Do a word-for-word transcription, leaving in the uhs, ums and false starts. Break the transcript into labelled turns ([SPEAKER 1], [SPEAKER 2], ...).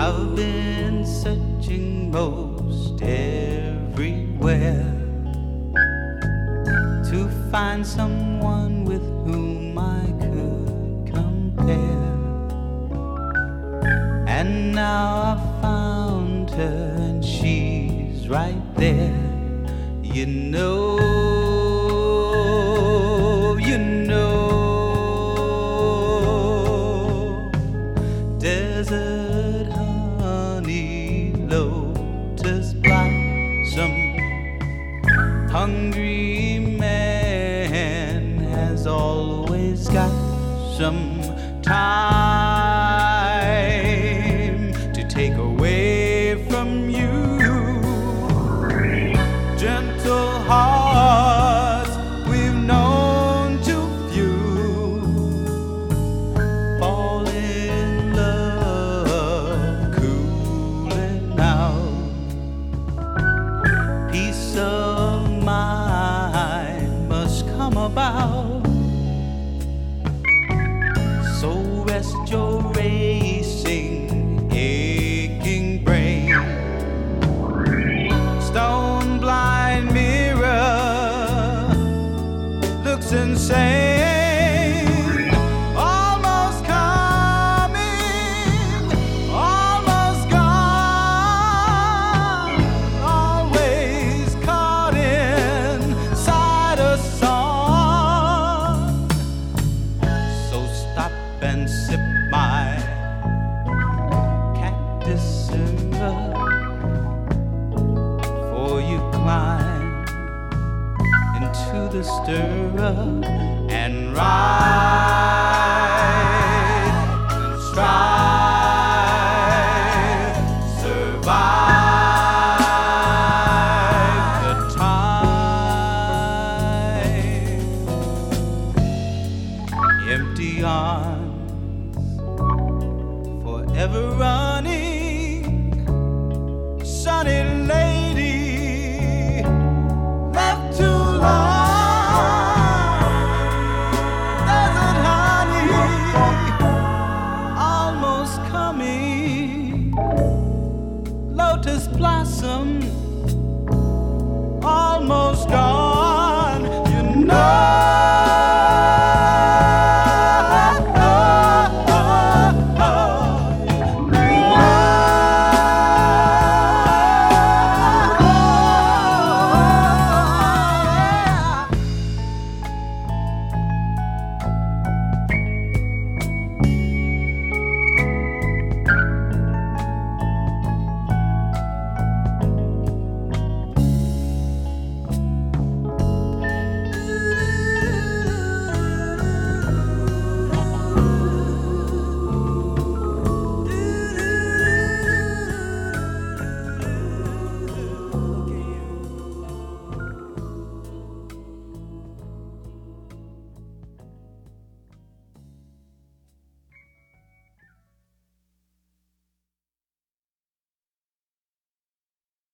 [SPEAKER 1] I've been searching most everywhere to find someone with whom I could compare. And now I found her and she's right there. You know, you know, desert honey, lotus blossom, hungry man has always got some time to take away from you. Gentle hearts we've known too few fall in love, cooling out. Peace of mind must come about, so rest your racing, aching brain. Stone blind mirror looks insane. Almost coming, almost gone, always caught inside a song. So stop and sip my cactus syrup before you climb into the stirrup and ride and strive, survive the time. Empty arms, forever running, sunny lady, left too long. Desert honey, almost coming, lotus blossom.